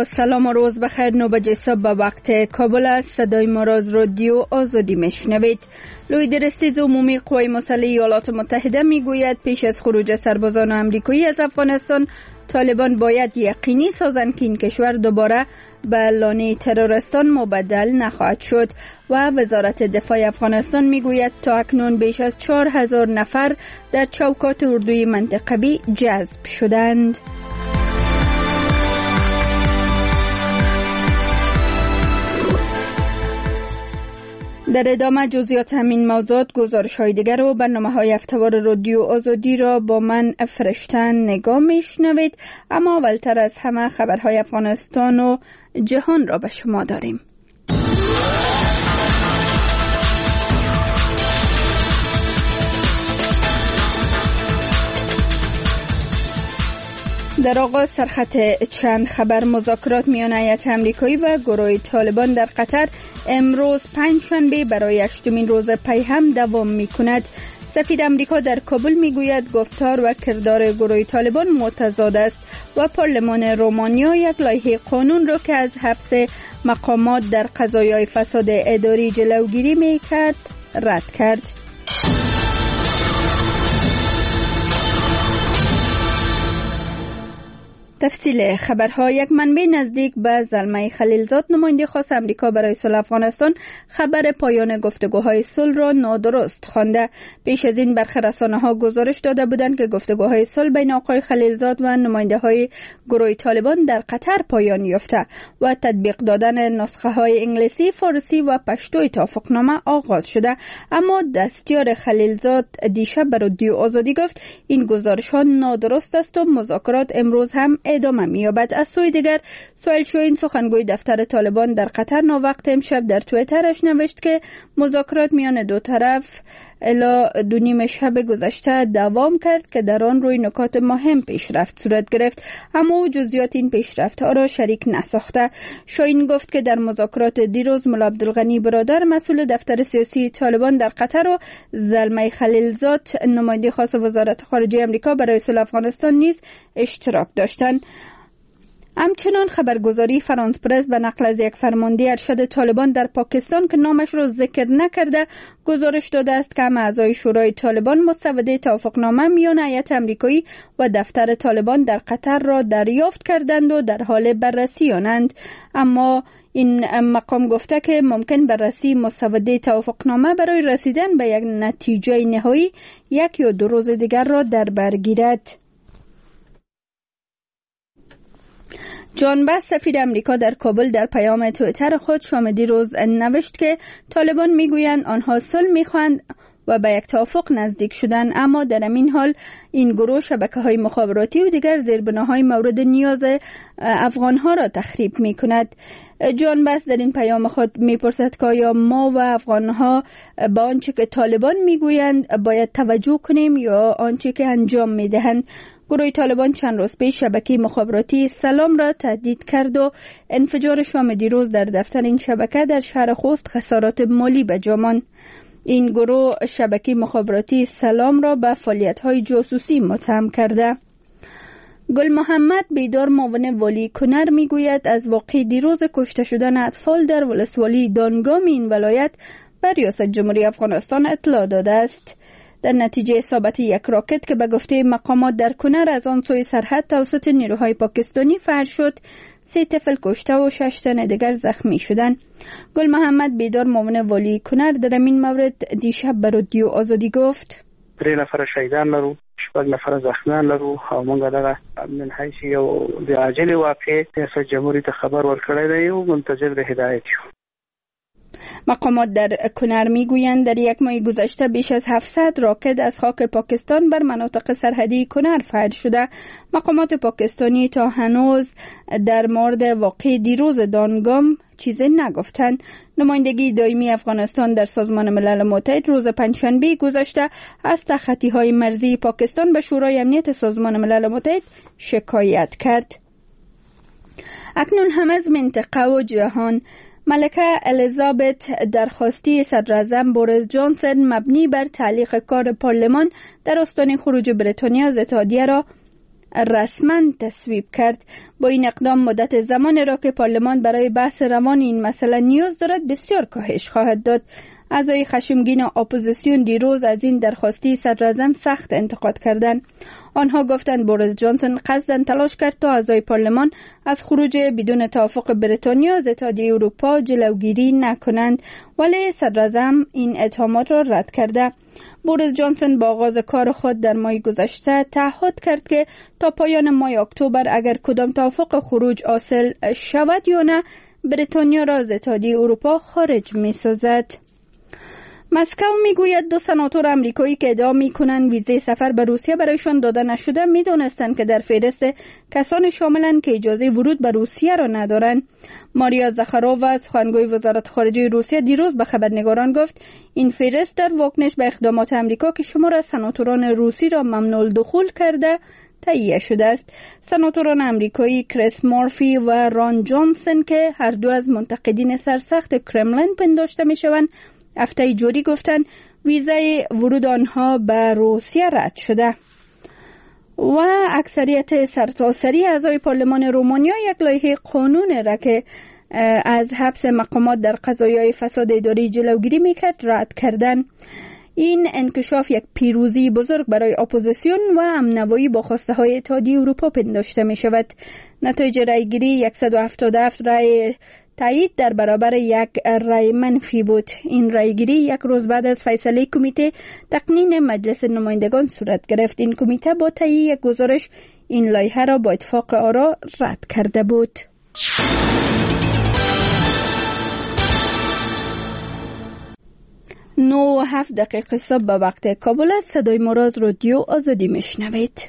با سلام و روز بخیر. 9 بجه صبح به وقت کابل است. صدای ما را از رادیو آزادی میشنوید. لوی درستیز عمومی قوای مسلح ایالات متحده میگوید پیش از خروج سربازان آمریکایی از افغانستان، طالبان باید یقینی سازند که این کشور دوباره به لانه تروریستان مبدل نخواهد شد. و وزارت دفاع افغانستان میگوید تا اکنون بیش از 4000 نفر در چوکات اردوی منطقوی جذب شدند. در ادامه جزئیات همین موضوعات، گزارش‌های دیگر و برنامه‌های هفته‌وار رادیو آزادی را با من فرشتن نگاه میشنوید. اما اولتر از همه خبرهای افغانستان و جهان را به شما داریم. در آغاز سرخط چند خبر: مذاکرات میان هیئت آمریکایی و گروه طالبان در قطر امروز پنجشنبه برای 8مین روز پی هم دوام می‌کند. سفیر آمریکا در کابل میگوید گفتار و کردار گروه طالبان متضاد است و پارلمان رومانیا یک لایحه قانون را که از حبس مقامات در قضایای فساد اداری جلوگیری می‌کرد رد کرد. تفصیل خبرها: یک منبع نزدیک به زلمه خلیلزاد، نماینده خاص آمریکا برای صلح افغانستان، خبر پایان گفتگوهای صلح را نادرست خوانده. پیش از این برخی رسانه‌ها گزارش داده بودند که گفتگوهای صلح بین آقای خلیلزاد و نماینده‌های گروه طالبان در قطر پایان یافته و تطبیق دادن نسخه‌های انگلیسی، فارسی و پشتو توافقنامه آغاز شده. اما دستیار خلیلزاد دیشب به رادیو آزادی گفت این گزارش‌ها نادرست است و مذاکرات امروز هم ادامه می‌یابد. از سوی دیگر، سهیل شاهین، سخنگوی دفتر طالبان در قطر، ناوقت امشب در توییترش نوشت که مذاکرات میان دو طرف الی 2.5 شب گذشته دوام کرد که در آن روی نکات مهم پیشرفت صورت گرفت، اما او جزئیات این پیشرفت‌ها را شریک نساخته. شاهین گفت که در مذاکرات دیروز ملا عبدالغنی برادر، مسئول دفتر سیاسی طالبان در قطر، و زلمه خلیلزاد، نماینده خاص وزارت خارجه آمریکا برای صلح افغانستان نیز اشتراک داشتند. همچنان خبرگزاری فرانس پرس به نقل از یک فرمانده ارشد طالبان در پاکستان که نامش را ذکر نکرده گزارش داده است که همه اعضای شورای طالبان مسوده توافقنامه میان هیئت آمریکایی و دفتر طالبان در قطر را دریافت کردند و در حال بررسی آنند. اما این مقام گفته که ممکن بررسی مسوده توافقنامه برای رسیدن به یک نتیجه نهایی 1 یا 2 روز دیگر را در بر گیرد. جان بس، سفیر امریکا در کابل، در پیام توییتر خود شام دیروز نوشت که طالبان میگویند آنها صلح میخواهند و به یک توافق نزدیک شدن، اما در این حال این گروه شبکه‌های مخابراتی و دیگر زیربناهای مورد نیاز افغان‌ها را تخریب می‌کند. جان بس در این پیام خود می‌پرسد که آیا ما و افغان‌ها به آنچه که طالبان میگویند باید توجه کنیم یا آنچه که انجام می‌دهند؟ گروه طالبان چند روز پیش شبکه مخابراتی سلام را تهدید کرد و انفجار شام دیروز در دفتر این شبکه در شهر خوست خسارات مالی به جا ماند. این گروه شبکه مخابراتی سلام را به فعالیت‌های جاسوسی متهم کرده. گل محمد بیدار، معاون والی کنر، میگوید از واقعه دیروز کشته شدن اطفال در ولسوالی دانگام این ولایت به ریاست جمهوری افغانستان اطلاع داده است. در نتیجه اصابت یک راکت که به گفته مقامات در کنر از آن سوی سرحد توسط نیروهای پاکستانی فعال شد، 3 طفل کشته و 6 تن دیگر زخمی شدند. گل محمد بیدار، معاون والی کنر، در این مورد دیشب به رادیو آزادی گفت 3 نفر شهیدان لرو، 6 نفر زخمیان لرو او موږ دغه من حیث یو د عاجل واقع ریاست جمهوری ته خبر ورکړی دی او منتظر د هدایت یو. مقامات در کنر میگویند در یک ماه گذشته بیش از 700 راکت از خاک پاکستان بر مناطق سرحدی کنر فعال شده. مقامات پاکستانی تا هنوز در مورد واقعه دیروز دانگام چیزی نگفتند. نمایندگی دائمی افغانستان در سازمان ملل متحد روز پنجشنبه گذشته از تخطی‌های مرزی پاکستان به شورای امنیت سازمان ملل متحد شکایت کرد. اکنون هم از منطقه و جهان: ملکه الیزابت درخواستی صدراعظم بوریس جانسون مبنی بر تعلیق کار پارلمان در آستانه خروج بریتانیا از اتحادیه را رسما تصویب کرد. با این اقدام مدت زمان را که پارلمان برای بحث روان این مسئله نیاز دارد بسیار کاهش خواهد داد. اعضای خشمگین اپوزیسیون دیروز از این درخواستی صدراعظم سخت انتقاد کردند. آنها گفتند بوریس جانسون قصداً تلاش کرد تا اعضای پارلمان از خروج بدون توافق بریتانیا از اتحادیه اروپا جلوگیری نکنند، ولی صدراعظم این اتهامات را رد کرده. بوریس جانسون با آغاز کار خود در ماه گذشته تعهد کرد که تا پایان ماه اکتبر اگر کدام توافق خروج حاصل شود یا نه بریتانیا را از اتحادیه اروپا خارج می‌سازد. مسکو میگوید 2 سناتور آمریکایی که ادعا میکنند ویزه سفر به روسیه برایشان داده نشده میدونستند که در فهرست کسان شاملند که اجازه ورود به روسیه را ندارند. ماریا زاخارووا سخنگوی وزارت خارجه روسیه دیروز به خبرنگاران گفت این فهرست در واکنش به اقدامات آمریکا که شمار سناتوران روسی را ممنوع الدخول کرده تهیه شده است. سناتوران آمریکایی کریس مورفی و ران جانسن که هر دو از منتقدین سرسخت کرملین پنداشته میشوند هفته جاری گفتند ویزای ورود آنها به روسیه رد شده. و اکثریت سرتاسری اعضای پارلمان رومانیا یک لایحه قانون را که از حبس مقامات در قضایای فساد اداری جلوگیری میکرد رد کردند. این انکشاف یک پیروزی بزرگ برای اپوزیسیون و همنوایی با خواسته های اتحادیه اروپا پنداشته می شود. نتایج رأیگیری 177 رأی تایید در برابر 1 رأی منفی بود. این رأیگیری یک روز بعد از فیصله کمیته تقنین مجلس نمایندگان صورت گرفت. این کمیته با تهیه گزارش این لایحه را با اتفاق آرا رد کرده بود. 9:07 صبح به وقت کابل است. صدای ما را از رادیو آزادی میشنوید.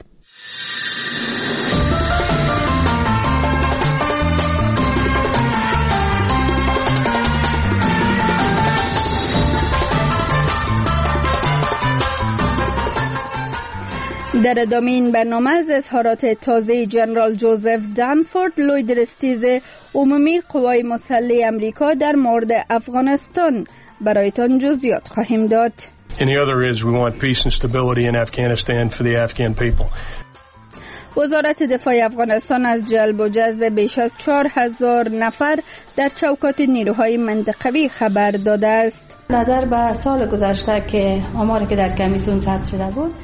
در ادامه این برنامه از اظهارات تازه جنرال جوزف دنفورد لوی درستیز عمومی قوای مسلح امریکا در مورد افغانستان برایتان جزئیات خواهیم داد. And the other is we want peace and stability in Afghanistan for the Afghan people. وزارت دفاع افغانستان از جلب و جذب بیش از 4000 نفر در چوکات نیروهای منطقوی خبر داده است. نظر به سال گذشته که آماری که در کمیسیون ثبت شده بود،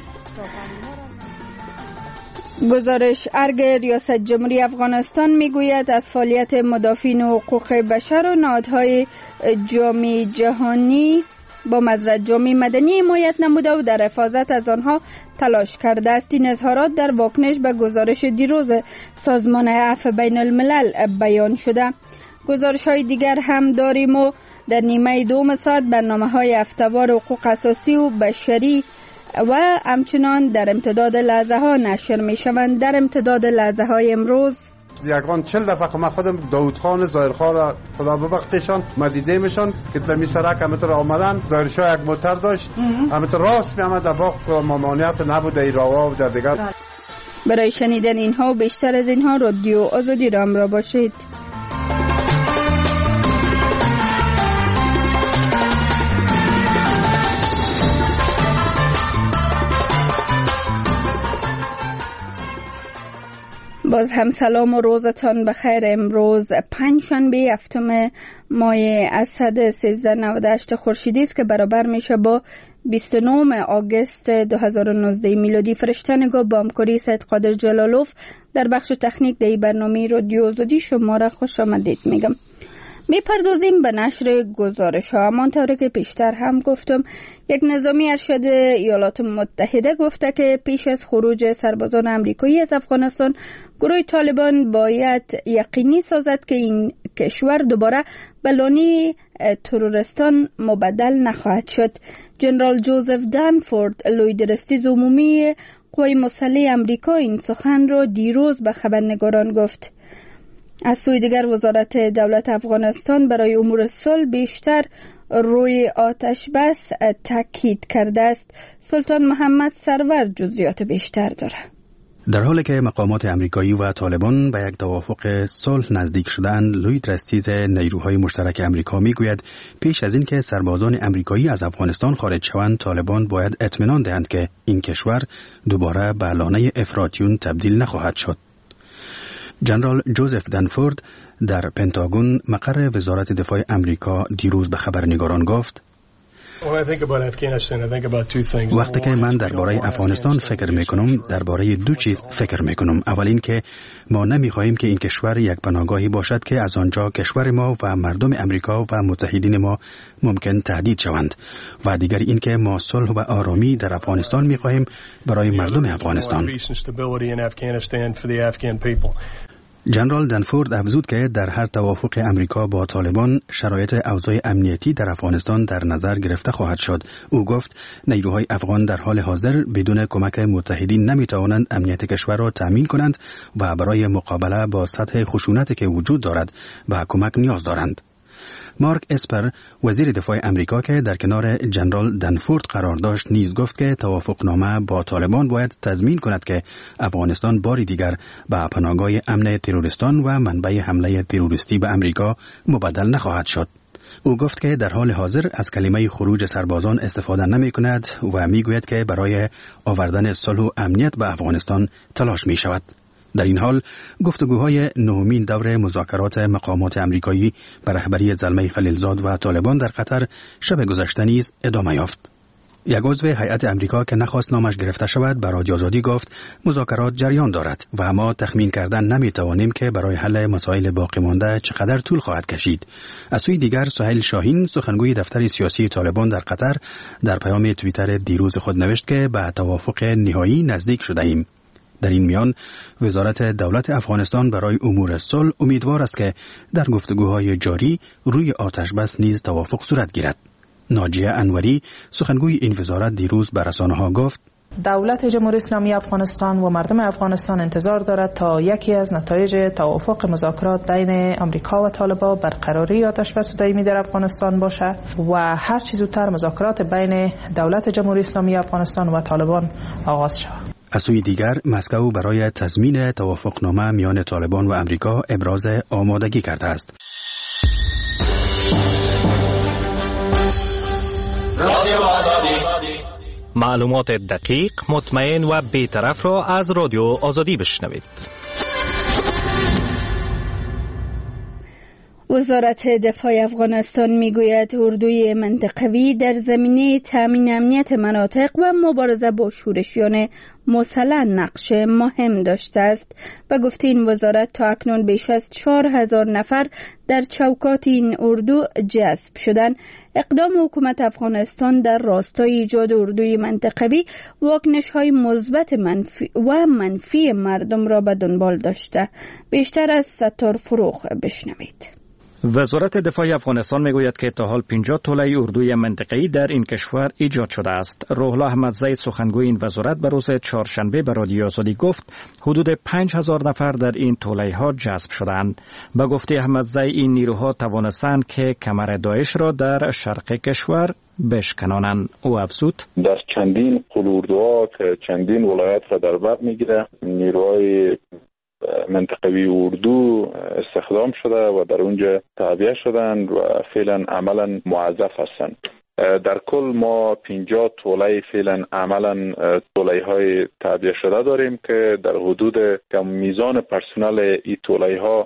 گزارش ارگ ریاست جمهوری افغانستان میگوید از فعالیت مدافعین حقوق بشر و نهادهای جامعه جهانی با مزرعه جامعه مدنی حمایت نموده و در حفاظت از آنها تلاش کرده است. این اظهارات در واکنش به گزارش دیروز سازمان عفو بین الملل بیان شده. گزارش های دیگر هم داریم و در نیمه دوم ساعت برنامه‌های هفته‌وار حقوق اساسی و بشری و همچنان در امتداد لحظه ها نشر می شوند. در امتداد لحظه های امروز یکان 40 دفعه که من خودم داود خان ظاهرخان را خدا ببخشتشان مدیده میشن که در می سرک همتر آمدن. ظاهرشاه یک موتر داشت همتر راست می آمد در باق ممانعت نبود در راوا و در دیگر. برای شنیدن اینها و بیشتر از اینها رادیو آزادی را همراه باشید. باز هم سلام و روزتان بخیر. امروز پنجشنبه 7 ماه اسد 1398 خورشیدی است که برابر میشه با 29 آگوست 2019 میلادی. فرشته نگاه با همکاری سید قادر جلالوف در بخش تکنیک در برنامه رادیو آزادی شما را خوش آمدید میگم. میپردازیم به نشر گزارش ها. همانطور که پیشتر هم گفتم، یک نظامی ارشد ایالات متحده گفته که پیش از خروج سربازان آمریکایی از افغانستان گروه طالبان باید یقینی سازد که این کشور دوباره به لانه ترورستان مبدل نخواهد شد. جنرال جوزف دنفورد لوی درستیز عمومی قوای مسلح آمریکا این سخن را دیروز به خبرنگاران گفت. از سوی دیگر وزارت دولت افغانستان برای امور صلح بیشتر روی آتش بس تاکید کرده است. سلطان محمد سرور جزئیات بیشتر داره. در حالی که مقامات امریکایی و طالبان به یک توافق صلح نزدیک شدند، لوید رستیز نیروهای مشترک امریکا میگوید پیش از این که سربازان امریکایی از افغانستان خارج شوند، طالبان باید اطمینان دهند که این کشور دوباره به لانه افراطیون تبدیل نخواهد شد. جنرال جوزف دنفورد در پنتاگون مقر وزارت دفاع امریکا دیروز به خبرنگاران گفت: وقتی که من درباره افغانستان فکر میکنم، درباره دو چیز فکر میکنم. اول این که ما نمیخواهیم که این کشور یک پناهگاهی باشد که از آنجا کشور ما و مردم امریکا و متحدین ما ممکن تهدید شوند، و دیگر این که ما صلح و آرامی در افغانستان میخواهیم برای مردم افغانستان. جنرال دنفورد افزود که در هر توافق امریکا با طالبان شرایط اوضاع امنیتی در افغانستان در نظر گرفته خواهد شد. او گفت نیروهای افغان در حال حاضر بدون کمک متحدین نمیتوانند امنیت کشور را تامین کنند و برای مقابله با سطح خشونتی که وجود دارد به کمک نیاز دارند. مارک اسپر وزیر دفاع امریکا که در کنار جنرال دنفورد قرار داشت نیز گفت که توافقنامه با طالبان باید تضمین کند که افغانستان باری دیگر به پناهگاه امن تروریستان و منبع حمله تروریستی به امریکا مبدل نخواهد شد. او گفت که در حال حاضر از کلمه خروج سربازان استفاده نمی کند و می گوید که برای آوردن صلح و امنیت به افغانستان تلاش می شود. در این حال گفتگوهای نهمین دور مذاکرات مقامات امریکایی به رهبری زلمه خلیلزاد و طالبان در قطر شب گذشته نیز ادامه یافت. یک عضو هیئت امریکا که نخواست نامش گرفته شود به رادیو آزادی گفت مذاکرات جریان دارد و ما تخمین کردن نمی توانیم که برای حل مسائل باقی مانده چقدر طول خواهد کشید. از سوی دیگر سهیل شاهین سخنگوی دفتر سیاسی طالبان در قطر در پیام توییتر دیروز خود نوشت که به توافق نهایی نزدیک شده ایم. در این میان وزارت دولت افغانستان برای امور صلح امیدوار است که در گفتگوهای جاری روی آتش بس نیز توافق صورت گیرد. ناجیه انوری سخنگوی این وزارت دیروز به رسانه‌ها گفت دولت جمهوری اسلامی افغانستان و مردم افغانستان انتظار دارد تا یکی از نتایج توافق مذاکرات بین آمریکا و طالبان برقراری آتش بس دائمی در افغانستان باشد و هر چه زودتر مذاکرات بین دولت جمهوری اسلامی افغانستان و طالبان آغاز شود. از سوی دیگر مسکو برای تضمین توافقنامه میان طالبان و امریکا ابراز آمادگی کرده است. معلومات دقیق، مطمئن و بی‌طرف را از رادیو آزادی بشنوید. وزارت دفاع افغانستان میگوید اردوی منطقوی در زمینه تامین امنیت مناطق و مبارزه با شورشیان مسلح نقش مهم داشته است. به گفته این وزارت تا اکنون بیش از 4000 نفر در چوکات این اردو جذب شدند. اقدام حکومت افغانستان در راستای ایجاد اردوی منطقوی واکنش‌های مثبت منفی مردم را به دنبال داشته. بیشتر از ستار فروغ بشنوید. وزارت دفاع افغانستان میگوید که تا حال 50 توله اردوی منطقه‌ای در این کشور ایجاد شده است. روح الله احمدزی سخنگوی این وزارت به روز چهارشنبه به رادیو آزادی گفت حدود 5000 نفر در این توله‌ها جذب شدند. به گفته احمدزی این نیروها توانستند که کمر داعش را در شرق کشور بشکنانند. او افزود در چندین قلوردوها که چندین ولایت را در بر میگیره نیروهای منطقوی اردو استخدام شده و در اونجا تعبیه شدند و فعلا عملا موظف هستند. در کل ما 50 توله فعلا عملا توله های تعبیه شده داریم که در حدود میزان پرسنل این توله ها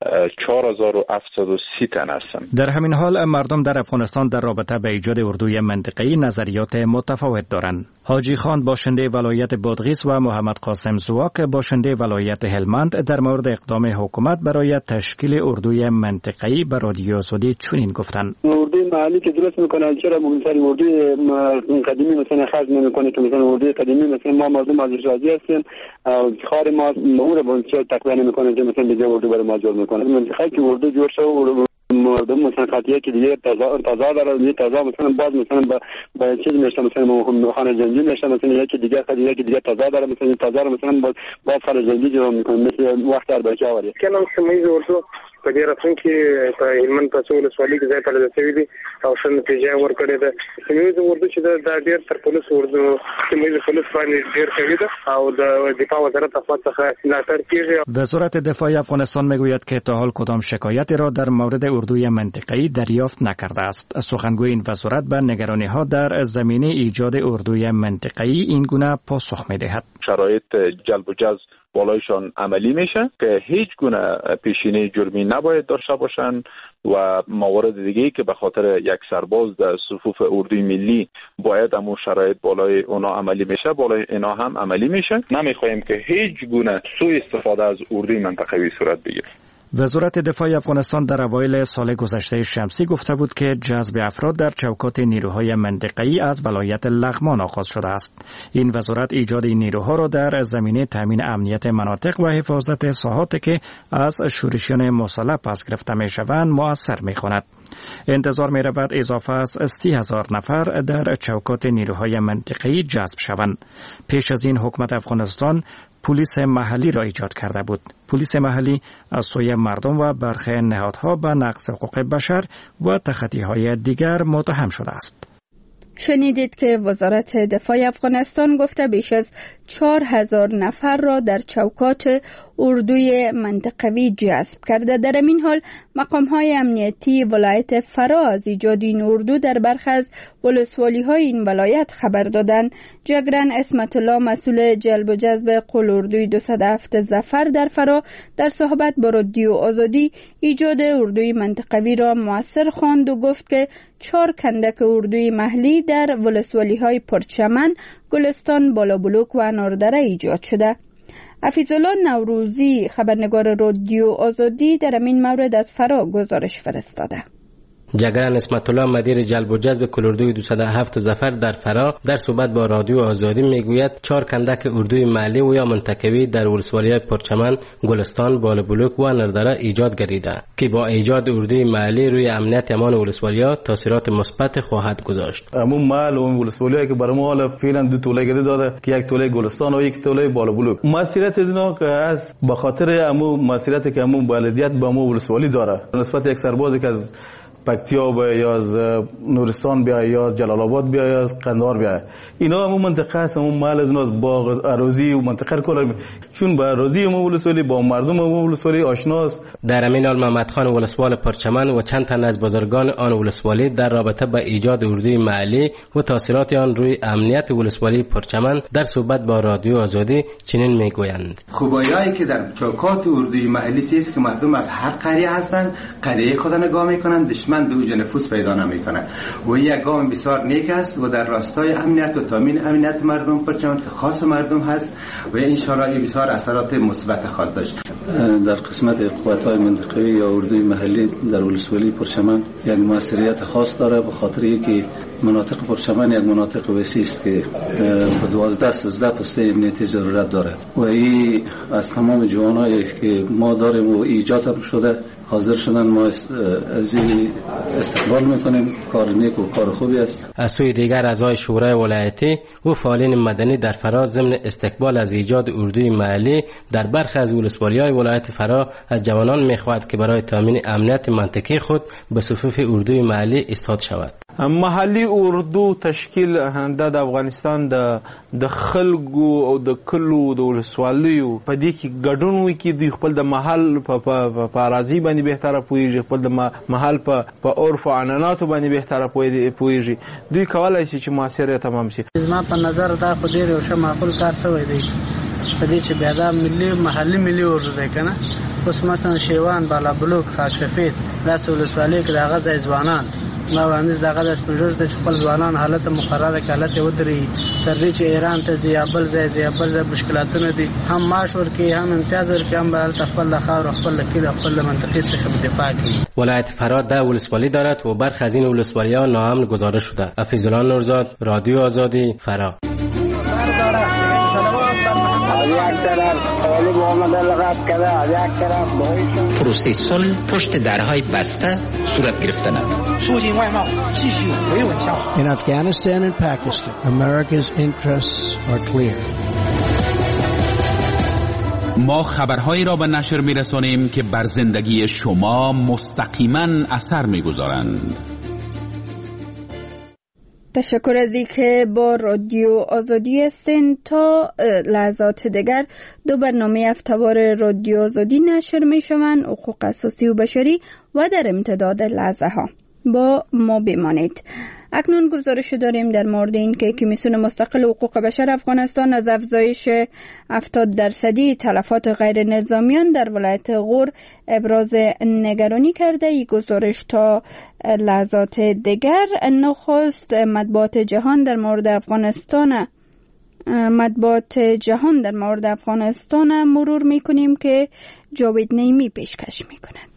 4730 تن هستند. در همین حال مردم در افغانستان در رابطه به ایجاد اردوی منطقه‌ای نظریات متفاوت دارند. حاجی خان باشنده ولایت بادغیس و محمد قاسم زواک باشنده ولایت هلمند در مورد اقدام حکومت برای تشکیل اردوی منطقه‌ای به رادیو آزادی چنین گفتند: اردوی محلی که درست میکنن چرا مثلا اردوی قدیمی مثلا خرج نمیکنه که مثلا اردوی قدیمی مثلا ما مردم ازش راضی هستیم خار ما اون رو چرا تقویه نمیکنه که مثلا دیگه اردو برای ما جور میکنه منطقه‌ای که اردو جور شو مردم مثلا خاطیه که دیگه تازه داره دیگه تازه مثلا باز مثلا با چیز میشه مثلا خانه جنگی میشه مثلا یکی دیگه تازه داره مثلا تازه رو مثلا باز خانه جنگی جور میکنه مثل وقت اربعی آوری کلام سمیز اردو په دې راتلونکي په هلمند په څو ولسوالۍ کې ځای پر رسېدلی دي او ښه نتیجه ورکړې ده. سیمه ییز اردو چې دا ډېر تر پولیس اردو سیمه ییز پولیس باندې ډېر قوي ده او د دفاع وزارت څخه ملاتړ کیږي. وزارت دفاع افغانستان میگوید که تا حال کدام شکایتی را در مورد اردوی منطقه‌ای دریافت نکرده است. سخنگوی این وزارت به نگرانی‌ها در زمینه ایجاد اردوی منطقه‌ای این گونه پاسخ می‌دهد. شرایط جلب و جذب بالایشان عملی میشه که هیچ گونه پیشینه جرمی نباید داشته باشند و موارد دیگه‌ای که به خاطر یک سرباز در صفوف اردوی ملی باید همون شرایط بالای اونا عملی میشه بالای اینا هم عملی میشه. نمیخوایم که هیچ گونه سوء استفاده از اردوی منطقه‌ای صورت بگیره. وزارت دفاع افغانستان در اوایل سال گذشته شمسی گفته بود که جذب افراد در چوکات نیروهای منطقه‌ای از ولایت لغمان آغاز شده است. این وزارت ایجاد این نیروها را در زمینه تامین امنیت مناطق و حفاظت ساحاتی که از شورشیان مسلح پس گرفته میشوند مؤثر می‌خواند. انتظار می‌رود اضافه از 30,000 نفر در چوکات نیروهای منطقه‌ای جذب شوند. پیش از این حکومت افغانستان پلیس محلی را ایجاد کرده بود. پلیس محلی از سوی مردم و برخی نهادها به نقض حقوق بشر و تخطی‌های دیگر متهم شده است. شنیدید که وزارت دفاع افغانستان گفته بیش از 4,000 نفر را در چوکات اردوی منطقوی جذب کرده. در این حال مقام‌های امنیتی ولایت فرا از ایجاد این اردو در برخی از ولسوالی‌های این ولایت خبر دادند. جگرن اسمت الله مسئول جلب و جذب قول اردوی 207 ظفر در فرا در صحبت با رادیو آزادی ایجاد اردوی منطقوی را مؤثر خواند و گفت که 4 کندک اردوی محلی در ولسوالی‌های پرچمن، گلستان، بالابلوک و اناردره ایجاد شده. حفیظالله نوروزی خبرنگار رادیو آزادی در این مورد از فرا گزارش فرستاده. جگرن اسمت الله مدیر جلب و جذب کلاردوی 207 ظفر در فرا در صحبت با رادیو آزادی میگوید 4 کندک اردوی محلی و یا منطقوی در ولسوالی‌های پرچمن، گلستان، بالابلوک و نردره ایجاد گردیده که با ایجاد اردوی محلی روی امنیت امان ولسوالی‌ها تاثیرات مثبت خواهد گذاشت. همون محل و ولسوالی‌هایی که برای ما حالا فعلا 2 توله گرده داده که 1 توله گلستان و 1 توله بالابلوک. مسئولیت از اینا که از به خاطر همون مسئولیتی که همون بلدیت به ما ولسوالی داره نسبت یک سربازی که از پکتیا بیا یا از نورستان بیا یا از جلال آباد بیا یا از قندهار بیا، اینا همون منطقه است، همون محل از ناز باغ اراضی و منطقه کلا چون با اراضی ما ولسوالی با مردم ما ولسوالی آشناست. در همین حال محمد خان ولسوال پرچمن و چند تن از بزرگان آن ولسوالی در رابطه با ایجاد اردوی محلی و تاثیرات آن روی امنیت ولسوالی پرچمن در صحبت با رادیو آزادی چنین میگویند: خوبایایی که در چوکات اردوی محلی است که مردم از هر قریه هستند، قریه خود نگاه میکنند، دشمن به اوج نفوذ پیدا نمیکنه و این یک گام بسیار نیک است و در راستای امنیت و تامین امنیت مردم پرچمن که خاص مردم هست و این شورای بسیار اثرات مثبت خواهد داشت. در قسمت قوت‌های منطقه‌ای یا اردوی محلی در ولسوالی پرچمن یک موثریت خاص داره به خاطر اینکه مناطق پرچمن یک مناطق وسیع است که به 12-13 پسته امنیتی ضرورت داره و این از تمام جوانایی که ما داریم و ایجاد هم شده حاضر شدن، ما از این استقبال میکنیم. کار نیک و کار خوبی است. از سوی دیگر اعضای شورای ولایتی و فعالین مدنی در فرا ضمن استقبال از ایجاد اردوی محلی در برخی از ولسوالی‌های ولایت فرا از جوانان میخواهد که برای تامین امنیت منطقی خود به صفوف اردوی محلی استاد شود. محلي اردو تشکیل د افغانستان د خلکو او د کلو د ولسوالیو په دې کې ګډون وي کې دوی خپل د محل په اراضي باندې بهتره پوهیږي، خپل د محل په عرف او عنعناتو باندې بهتره پوهیږي. دوی کولای شي چې موثره تمام شي. زما په نظر دا خو ډېر یو ښه معقول کار شوی دی په دې چې بیا دا محلي اردو دی که نه. اوس مثلا شیوان، بالابلوک، خاک سفید داسې ولسوالۍ کې د هغه ځای ځوانان ما وړاندیز دغه د سپینږیرو ته خپل ځوانان حالت مقرره کړي، حالت یې ودرېږي تر دې چې ایران ته ځي یا بل ځای مشکلاتونه دي، هم معاش ورکړي، هم امتیاز ورکړي، هم به هلته خپل د خاورو، خپل د کلي، خپل د منطقې څخه دفاع کړي. ولایت فرا 10 ولسوالی دارد و برخی از این ولسوالی‌ها ناامن گزارش شده. حفیظالله نورزاد، رادیو آزادی، فرا. پروسه صلح پشت درهای بسته صورت گرفتن. In Afghanistan and Pakistan, America's interests are clear. ما خبرهایی را به نشر می‌رسانیم که بر زندگی شما مستقیما اثر می‌گذارند. تشکر از اینکه با رادیو آزادی هستین. تا لحظات دیگر 2 برنامه هفته‌وار رادیو آزادی نشر می‌شوند، حقوق اساسی و بشری و در امتداد لحظه ها. با ما بمانید. اکنون گزارش داریم در مورد این که کمیسیون مستقل حقوق بشر افغانستان از افزایش 70% تلفات غیر نظامیان در ولایت غور ابراز نگرانی کرده. این گزارش تا لحظات دیگر. نخست مطبوعات جهان در مورد افغانستان مرور میکنیم که جاوید نعیمی پیشکش میکند.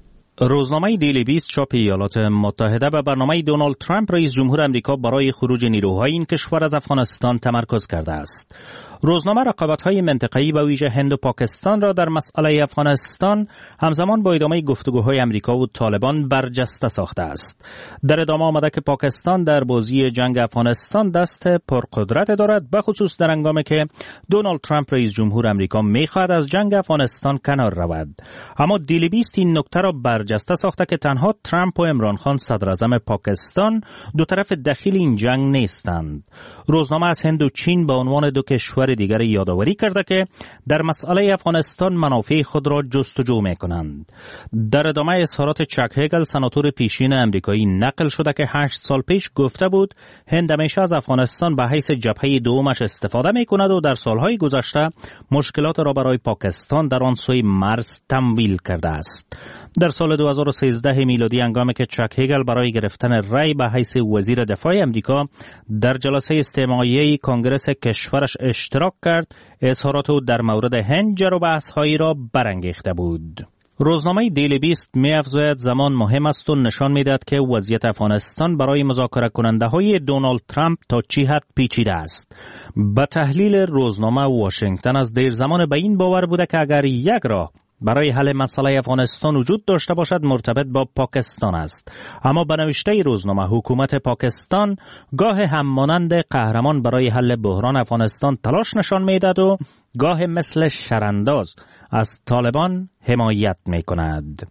روزنامه دیلی بیست چاپ ایالات متحده به برنامه دونالد ترامپ رئیس جمهور امریکا برای خروج نیروهای این کشور از افغانستان تمرکز کرده است. روزنامه رقابت‌های منطقه‌ای به ویژه هند و پاکستان را در مسئله افغانستان همزمان با ادامه گفتگوهای امریکا و طالبان برجسته ساخته است. در ادامه آمده که پاکستان در بازی جنگ افغانستان دست پرقدرت دارد، به خصوص در هنگامی که دونالد ترامپ رئیس جمهور امریکا می‌خواهد از جنگ افغانستان کنار رود. اما دیلی بیست این نکته را برجسته ساخته که تنها ترامپ و عمران خان صدر اعظم پاکستان دو طرف دخیل این جنگ نیستند. روزنامه از هند و چین به عنوان دو کشور دیگر یادآوری کرده که در مسئله افغانستان منافع خود را جستجو می‌کنند. در ادامه اظهارات چک هگل سناتور پیشین امریکایی نقل شده که 8 سال پیش گفته بود هند همیشه از افغانستان به حیث جبهه دومش استفاده می‌کند و در سالهای گذشته مشکلات را برای پاکستان در آن سوی مرز تمویل کرده است. در سال 2013 میلادی هنگامی که چک هگل برای گرفتن رأی به حیث وزیر دفاع امریکا در جلسه استماعیه کنگره کشورش اشتراک کرد، اظهارات او در مورد هند جر و بحث‌هایی را برانگیخته بود. روزنامه دیلی بیست می‌افزاید زمان مهم است و نشان می‌دهد که وضعیت افغانستان برای مذاکره کننده‌های دونالد ترامپ تا چی حد پیچیده است. به تحلیل روزنامه واشنگتن از دیر زمان به این باور بوده که اگر یک راه برای حل مسئله افغانستان وجود داشته باشد مرتبط با پاکستان است. اما به نوشته روزنامه حکومت پاکستان گاه همانند قهرمان برای حل بحران افغانستان تلاش نشان میدهد و گاه مثل شرانداز از طالبان حمایت میکند.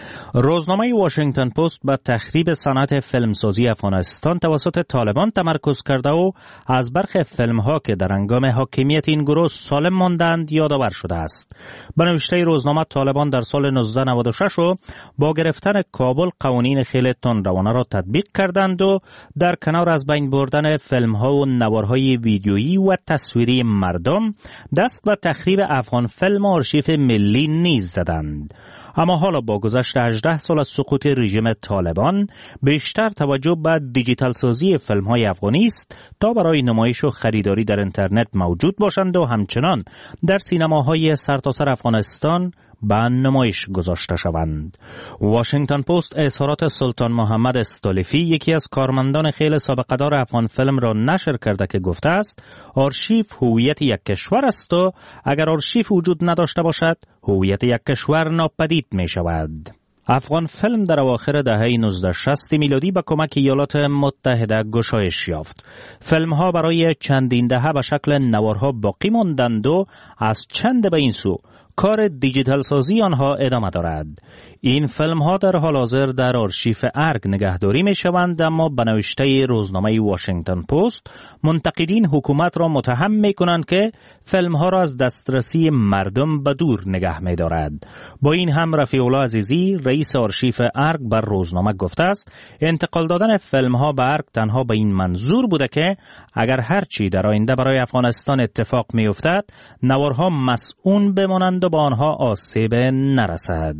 روزنامه واشنگتن پست به تخریب صنعت فیلمسازی افغانستان توسط طالبان تمرکز کرده و از برخی فیلم‌ها که در هنگام حاکمیت این گروه سالم ماندند یادآور شده است. به نوشته روزنامه طالبان در سال 1996 با گرفتن کابل قوانین خیلی تندروانه را تطبیق کردند و در کنار از بین بردن فیلم‌ها و نوارهای ویدیویی و تصویری مردم دست به تخریب افغان فیلم و آرشیو ملی نیز زدند. اما حالا با گذشت 18 سال از سقوط رژیم طالبان بیشتر توجه به دیجیتال سازی فیلم‌های افغانی است تا برای نمایش و خریداری در اینترنت موجود باشند و همچنان در سینماهای سرتاسر افغانستان به نمایش گذاشته شوند. واشنگتن پست اظهارات سلطان محمد استالیفی یکی از کارمندان خیلی سابقه‌دار افغان فیلم را نشر کرده که گفته است آرشیو هویت یک کشور است و اگر آرشیو وجود نداشته باشد هویت یک کشور ناپدید می شود. افغان فیلم در اواخر دهه 1960 میلادی به کمک ایالات متحده گشایش یافت. فیلم‌ها برای چندین دهه به شکل نوارها باقی ماندند و از چند به این سو کار دیجیتال سازی آنها ادامه دارد. این فیلم ها در حال حاضر در آرشیو ارگ نگهداری می شوند، اما به نوشته روزنامه واشنگتن پست منتقدین حکومت را متهم می کنند که فیلم ها را از دسترسی مردم به دور نگه می دارد. با این هم رفیع الله عزیزی رئیس آرشیو ارگ بر روزنامه گفته است انتقال دادن فیلم ها به ارگ تنها به این منظور بوده که اگر هرچی در آینده برای افغانستان اتفاق می افتد نوارها مسئول بمانند و با آنها آسیب نرسد.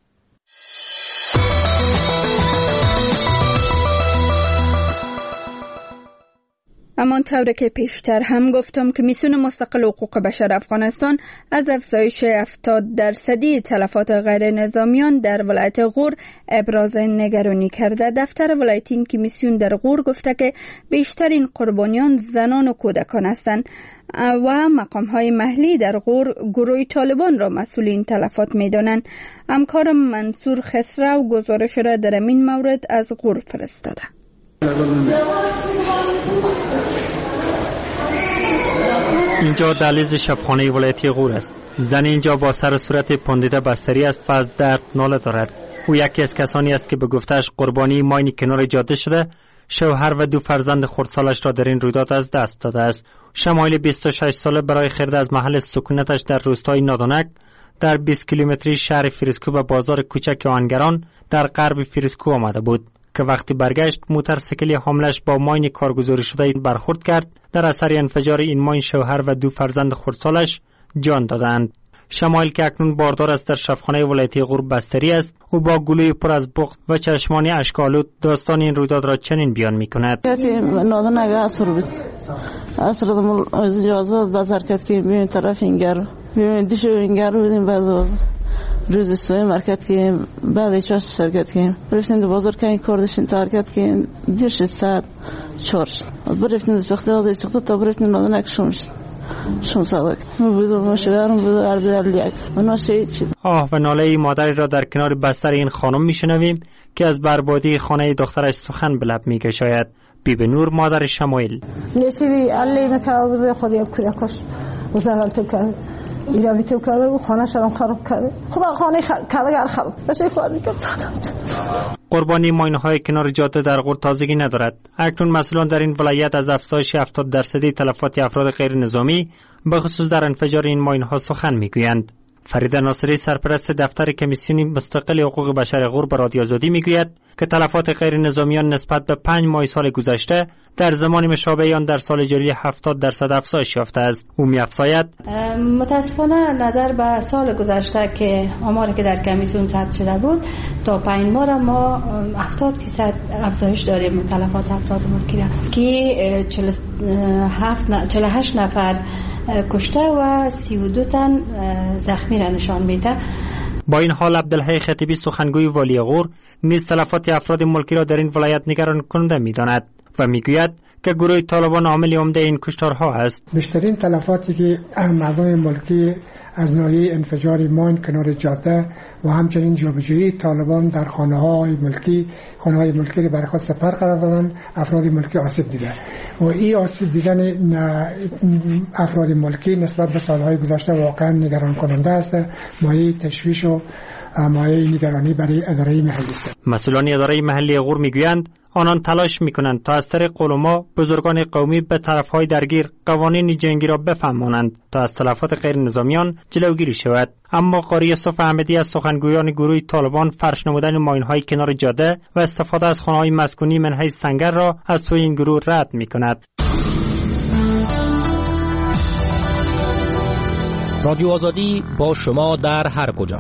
همانطور که پیشتر هم گفتم کمیسیون مستقل حقوق بشر افغانستان از افزایش 70% تلفات غیر نظامیان در ولایت غور ابراز نگرانی کرده. دفتر ولایتی این کمیسیون در غور گفته که بیشترین قربانیان زنان و کودکان هستند و مقام‌های محلی در غور گروه طالبان را مسئول این تلفات می‌دانند. همکارم منصور خسرو گزارش را در این مورد از غور فرستاده. اینجا دهلیز شفاخانه ولایتی غور است. زن اینجا با سر صورت پوندیده بستری است و از درد ناله دارد. او یکی از کسانی است که به گفته‌اش قربانی ماین کنار جاده شده، شوهر و 2 فرزند خردسالش را در این رویداد از دست داده است. شمایل 26 ساله برای خرید از محل سکونتش در روستای نادونک در 20 کیلومتری شهر فیروزکو به بازار کوچک آهنگران در غرب فیروزکو آمده بود که وقتی برگشت موتورسیکل حاملش با ماین کارگزاری شده برخورد کرد. در اثر انفجار این ماین شوهر و 2 فرزند خردسالش جان دادند. شمایل که اکنون باردار است در شفاخانه ولایتی غور بستری است و با گلوی پر از بغض و چشمانی اشک‌آلود داستان این رویداد را چنین بیان می‌کند. نادونک عصر بود. عصر از اجازه بازار کرد که ببین طرف اینگر ببین دیشو اینگر بودیم بعد روز سوی مرکت که بعد چاش شرکت کردیم رفتیم دو بازار که این کار داشتیم ترکت که دیش ساعت 4 برفتیم ساخته تا برفتیم نادونک آه و ناله مادری را در کنار بستر این خانم میشنویم که از بربادی خانه دخترش سخن به لب میگشاید. بیبی نور مادر شمایل نسیدی علی متعاود خودی کودکش وزارت تو کرد ایرانی تو کرده و خانه شرم خراب کرده خدا خانه کارگر خراب بشه خواهی کرد. قربانی ماین‌های کنار جاده در غور تازگی ندارد. اکنون مسئولان در این ولایت از افزایش 70% تلفات افراد غیر نظامی به خصوص در انفجار این ماین‌ها سخن میگویند. فرید ناصری سرپرست دفتر کمیسیون مستقل حقوق بشر غور به رادیو آزادی میگوید که تلفات غیر نظامیان نسبت به 5 ماه سال گذشته در زمان مشابه آن در سال جاری 70% افزایش یافته است. او می‌افزاید متاسفانه نظر به سال گذشته که آماری که در کمیسیون ثبت شده بود تا 5 ماه ما 70% افزایش داریم تلفات افراد ملکی را که 48 نفر کشته و 32 تن زخمی را نشان میده. با این حال عبدالحی خطیبی سخنگوی والی غور نیز تلفات افراد ملکی را در این ولایت نگران کننده می‌داند و میگوید که گروه طالبان عامل عمده این کشتارها است. بیشترین تلفاتی که مردم ملکی از ناحیه انفجار ماین کنار جاده و همچنین جابجایی طالبان در خانه‌های ملکی را برای خود سپر قرار دادن، افراد ملکی آسیب دیده و این آسیب دیدن افراد ملکی نسبت به سالهای گذشته واقعا نگران کننده است. مایه تشویش و مایه نگرانی برای اداره محلی است. مسئولان اداره محلی غور میگویند آنان تلاش میکنند تا از طریق علما بزرگان قومی به طرفهای درگیر قوانین جنگی را بفهمانند تا از تلفات غیر نظامیان جلوگیری شود. اما قاری یوسف احمدی از سخنگویان گروه طالبان فرش نمودن ماین‌های کنار جاده و استفاده از خانه‌های مسکونی من حیث سنگر را از سوی این گروه رد میکند. رادیو آزادی با شما در هر کجا.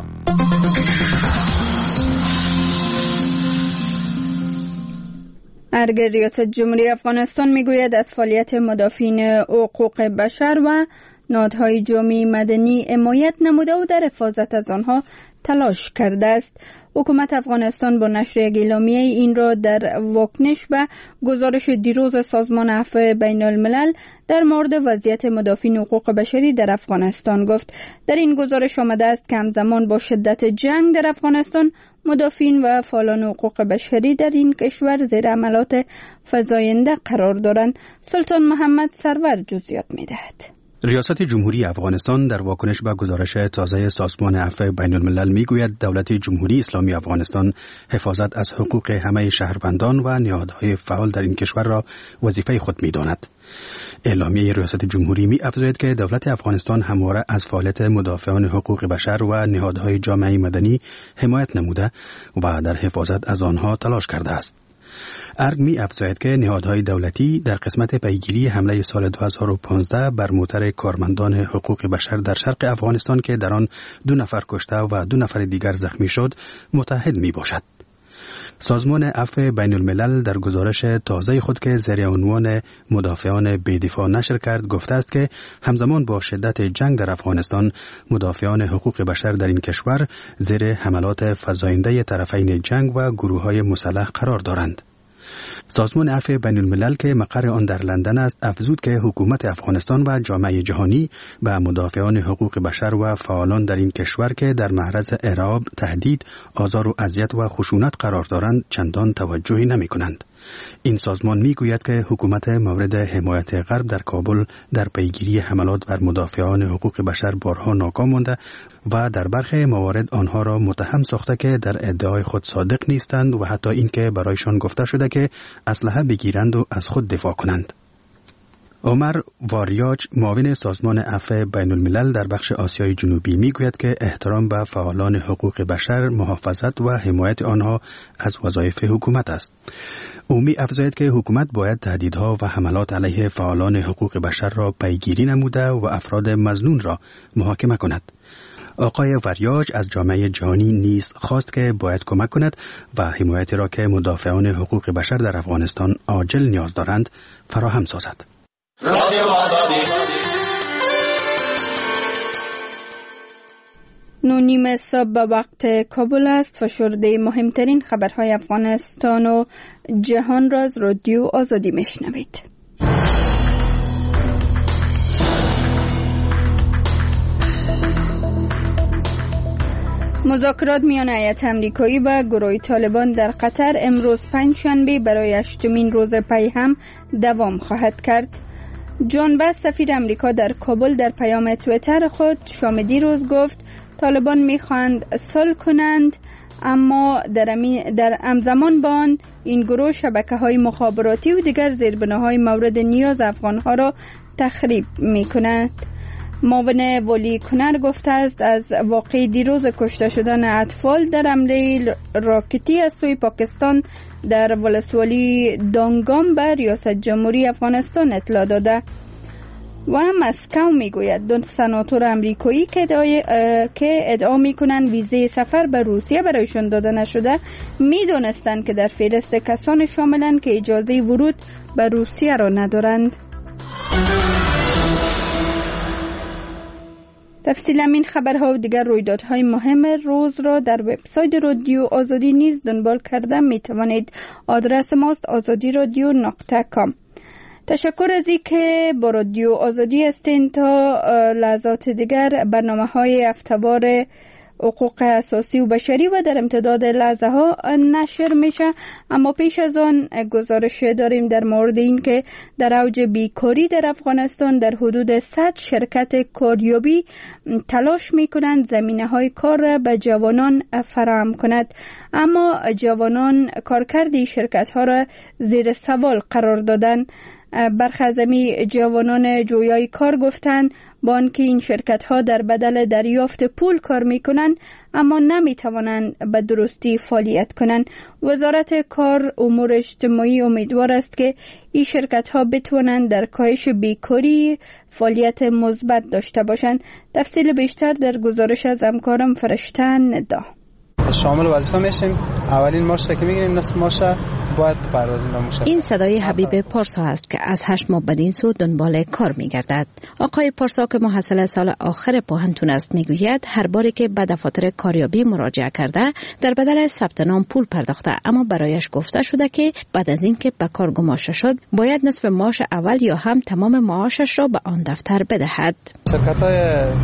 ارگ ریاست جمهوری افغانستان میگوید از فعالیت مدافعین حقوق بشر و نهادهای جامعه مدنی حمایت نموده و در حفاظت از آنها تلاش کرده است. حکومت افغانستان با نشر یک اعلامیه این را در واکنش به گزارش دیروز سازمان عفو بین الملل در مورد وضعیت مدافعین حقوق بشری در افغانستان گفت. در این گزارش آمده است که همزمان با شدت جنگ در افغانستان مدافعین و فعالان حقوق بشری در این کشور زیر حملات فزاینده قرار دارند. سلطان محمد سرور جزئیات می‌دهد. ریاست جمهوری افغانستان در واکنش به گزارش تازه سازمان عفو بین الملل میگوید دولت جمهوری اسلامی افغانستان حفاظت از حقوق همه شهروندان و نهادهای فعال در این کشور را وظیفه خود می‌داند. اعلامیه ریاست جمهوری می‌افزاید که دولت افغانستان همواره از فعالیت مدافعان حقوق بشر و نهادهای جامعه مدنی حمایت نموده و در حفاظت از آنها تلاش کرده است. ارگ می‌افزاید که نهادهای دولتی در قسمت پیگیری حمله سال 2015 بر موتر کارمندان حقوق بشر در شرق افغانستان که در آن 2 نفر کشته و 2 نفر دیگر زخمی شد متحد میباشد. سازمان عفو بین الملل در گزارش تازه خود که زیر عنوان مدافعان بی‌دفاع نشر کرد گفته است که همزمان با شدت جنگ در افغانستان مدافعان حقوق بشر در این کشور زیر حملات فزاینده طرفین جنگ و گروه‌های مسلح قرار دارند. سازمان عفو بین الملل که مقر آن در لندن است افزود که حکومت افغانستان و جامعه جهانی به مدافعان حقوق بشر و فعالان در این کشور که در معرض ارهاب، تهدید، آزار و اذیت و خشونت قرار دارند چندان توجهی نمی‌کنند. این سازمان میگوید که حکومت مورد حمایت غرب در کابل در پیگیری حملات بر مدافعان حقوق بشر بارها ناکام مانده و در برخی موارد آنها را متهم ساخته که در ادعای خود صادق نیستند و حتی اینکه برایشان گفته شده که اسلحه بگیرند و از خود دفاع کنند. عمر واریاج معاون سازمان عفو بین الملل در بخش آسیای جنوبی میگوید که احترام به فعالان حقوق بشر محافظت و حمایت آنها از وظایف حکومت است. او می افزاید که حکومت باید تهدیدها و حملات علیه فعالان حقوق بشر را پیگیری نموده و افراد مظنون را محاکمه کند. آقای وریاج از جامعه جهانی نیز خواست که باید کمک کند و حمایتی را که مدافعان حقوق بشر در افغانستان عاجل نیاز دارند فراهم سازد. رادیو آزادی 9:30 صبح به وقت کابل است. فشرده مهمترین خبرهای افغانستان و جهان را از رادیو آزادی میشنوید. مذاکرات میان هیئت آمریکایی و گروه طالبان در قطر امروز پنجشنبه برای 8مین روز پی هم دوام خواهد کرد. جان بس سفیر امریکا در کابل در پیام توییتر خود شام دیروز گفت طالبان میخواهند صلح کنند، اما در همزمان با آن این گروه شبکه‌های مخابراتی و دیگر زیربناهای مورد نیاز افغانها را تخریب میکنند. معاون ولی کنر گفته است از واقع دیروز کشته شدن اطفال در حمله راکتی از سوی پاکستان در ولسوالی دانگام به ریاست جمهوری افغانستان اطلاع داده و مسکو میگوید دو سناتور امریکایی که ادعا میکنند ویزه سفر به روسیه برایشان داده نشده میدونستند که در فهرست کسان شاملند که اجازه ورود به روسیه را ندارند. تفصیل این خبرها و دیگر رویدادهای مهم روز را در وبسایت رادیو آزادی نیز دنبال کرده می توانید. آدرس ماست azadi.radio.com. تشکر از اینکه با رادیو آزادی هستین. تا لحظات دیگر برنامه‌های هفته‌وار حقوق اساسی و بشری و در امتداد لحظه ها نشر میشه، اما پیش از آن گزارش داریم در مورد این که در اوج بیکاری در افغانستان در حدود 100 شرکت کاریابی تلاش میکنند زمینه های کار را به جوانان فراهم کند، اما جوانان کارکرد شرکت ها را زیر سوال قرار دادن. برخی از جوانان جویای کار گفتند با آنکه این شرکت ها در بدل دریافت پول کار میکنند اما نمیتوانند به درستی فعالیت کنند. وزارت کار امور اجتماعی امیدوار است که این شرکت ها بتوانند در کاهش بیکاری فعالیت مثبت داشته باشند. تفصیل بیشتر در گزارش از همکارم فرشته ندا. شامل وظیفه میشیم. اولین ماش که میگیریم نصف ماش باید پروازی نموشه. این صدای حبیب پارسا است که از 8 ماه بدین سو دنبال کار میگردد. آقای پارسا که محصل سال آخر پوهنتون است میگوید هر باری که به دفاتر کاریابی مراجعه کرده در بدل ثبت نام پول پرداخته، اما برایش گفته شده که بعد از اینکه به کار گماشته شد باید نصف معاش اول یا هم تمام معاشش را به آن دفتر بدهد. شرکت‌های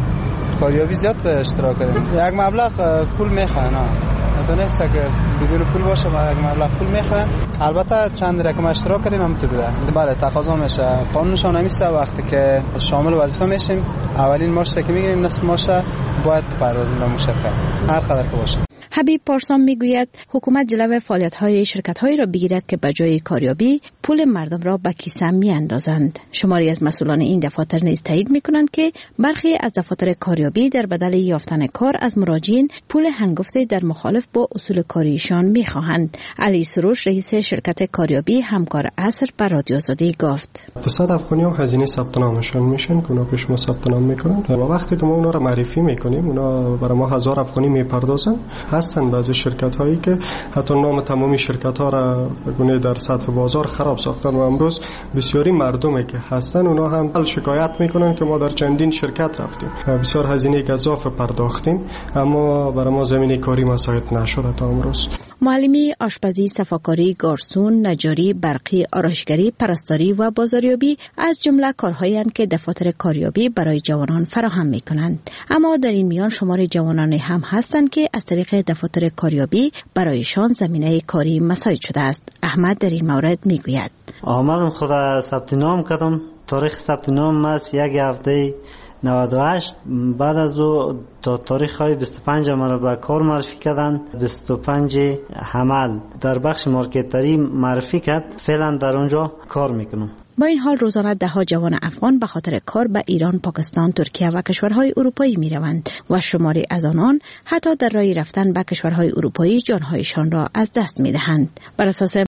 کاریابی زیاد اشتراک دارن. یک مبلغ پول میخوان. دونسته که بدون پول باشه ما یک مبلغ پول میخوان. البته چند رقم اشتراک کردیم هم تو بده. بله تقاضا میشه. قانونشون همیسته وقتی که شامل وظیفه میشیم اولین معاش که میگیریم نصف معاش باید پروازی به شرکت هر قدر که باشه. حبیب پارسان میگوید حکومت جلوی فعالیت‌های شرکت‌هایی را بگیرد که به جای کاریابی پول مردم را به کیسه میاندازند. شماری از مسئولان این دفاتر نیز تایید میکنند که برخی از دفاتر کاریابی در بدل یافتن کار از مراجعین پول هنگفته در مخالف با اصول کاریشان میخواهند. علی سروش رئیس شرکت کاریابی همکار عصر به رادیو آزادی گفت 200 افغانی هم هزینه ثبت نامشون میشن که اونا پیش ما ثبت نام میکنن و وقتی که ما اونا رو معرفی میکنیم اونا برای ما 1000 افغانی میپردازن. هستن بعضی شرکت هایی که حتی نام تمامی شرکت ها را بگونه در سطح بازار خراب ساختن و امروز بسیاری مردمی که هستن اونا هم شکایت میکنن که ما در چندین شرکت رفتیم بسیار هزینه اضافه پرداختیم اما برای ما زمینه کاری مساعد نشده تا امروز. معلمی، آشپزی، صفاکاری، گارسون، نجاری، برقی، آرایشگری، پرستاری و بازاریابی از جمله کارهایی هستند که دفاتر کاریابی برای جوانان فراهم می‌کنند. اما در این میان شمار جوانان هم هستند که از طریق دفاتر کاریابی برایشان زمینه کاری مساعد شده است. احمد در این مورد میگوید: آمدم خود ثبت نام کردم. تاریخ ثبت نام است 1 هفته 98. بعد از او تا تاریخ های 25 مرا به کار معرفی کردند. 25 حمل در بخش مارکتری معرفی کرد. فعلا در اونجا کار میکنم. با این حال روزانه ده ها جوان افغان به خاطر کار به ایران، پاکستان، ترکیه و کشورهای اروپایی می روند و شماری از آنان حتی در راه رفتن به کشورهای اروپایی جانهایشان را از دست می دهند. بر اساس